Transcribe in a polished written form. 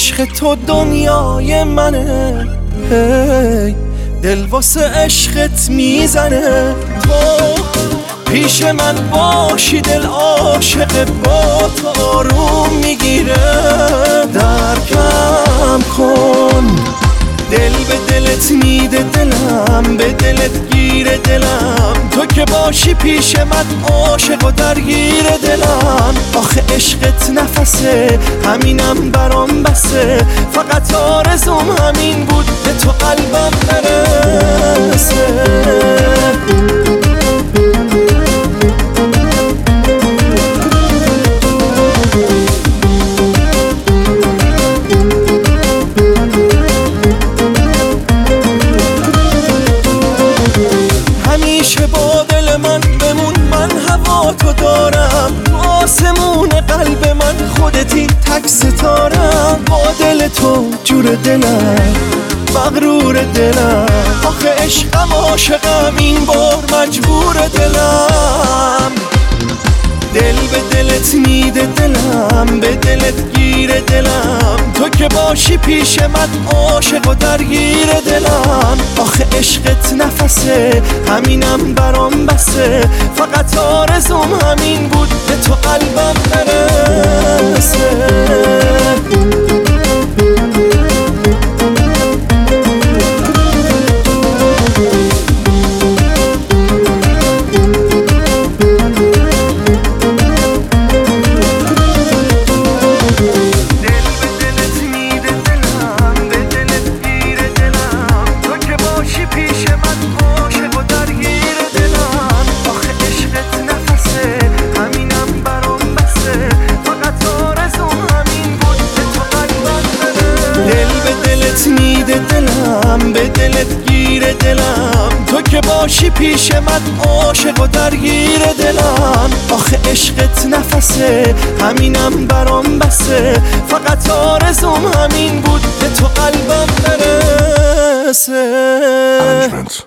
عشق تو دنیای منه، هی دل واسه عشقت میزنه. تو پیش من باشی دل عاشق با تو آروم میگیره. درکم کن دل به دلت میده، دلم به دلت گیره. دلم تو که باشی پیش من عاشق و درگیر دلم. آخه عشقت نفسه، همینم برام بسه. فقط آرزوم همین بود به تو قلبم برسه. همیشه با دل من بمون، من هوا تو دارم. آسمون قلب من خودتی، تک ستارم. با دل تو جور دلم، مغرور دلم. آخه عشقم عاشقم، این بار مجبور دلم. دل به دلت میده، دلم به دلت گیره. دلم تو که باشی پیش من عاشق و درگیر دلم. آخه عشقت نفسه، همینم برام بسه. فقط آرزوم همین بود به تو قلبم برسه. دلم به دلت گیره. دلم تو که باشی پیش من عاشق و درگیر دلم. آخه عشقت نفسه، همینم برام بسه. فقط آرزوم همین بود به تو قلبم برسه.